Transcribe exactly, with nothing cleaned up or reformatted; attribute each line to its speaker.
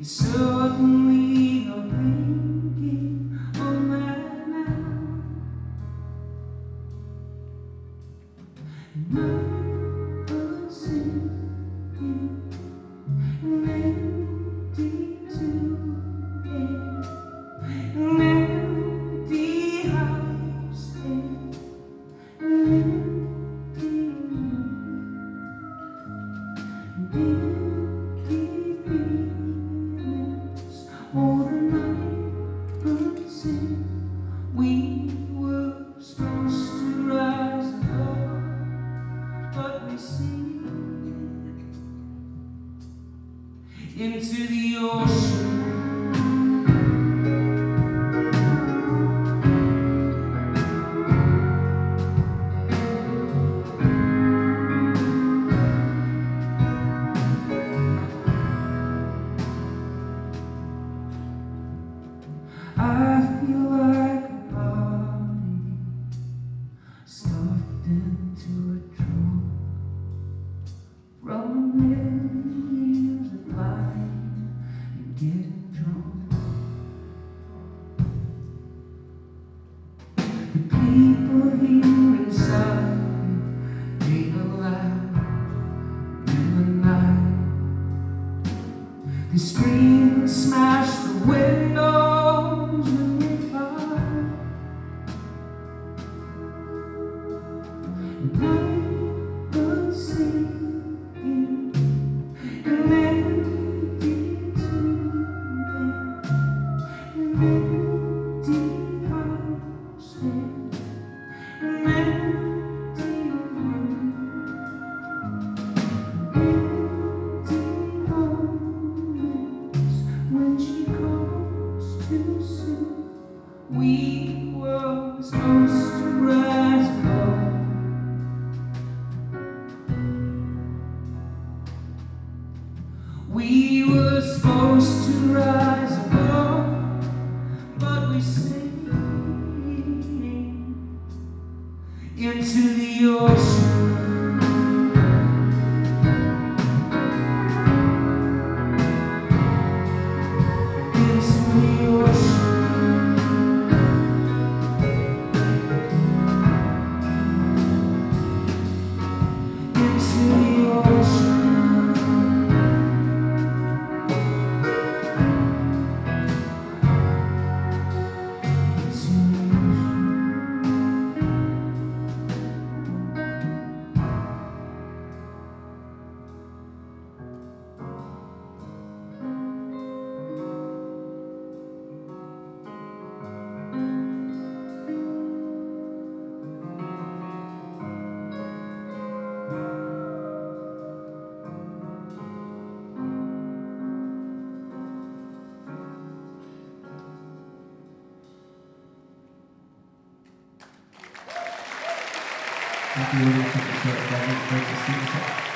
Speaker 1: You certainly are thinking of that now. And I could see you an empty tomb, an empty house, an empty room, an empty feelings. All the night could sing. We were supposed to rise above, but we sink into the ocean. I feel like a body stuffed into a trunk from a million years of flying and getting drunk. The people here inside me ain't alive in the night. They scream and smash the windows when they fight. And I could see you an empty tomb, an empty house, an empty room, empty moments when she comes too soon. We were supposed to rise above. We were supposed to rise above, but we sink into the ocean. Into the ocean. Into the ocean.
Speaker 2: Thank you very much for the show. Great to see you.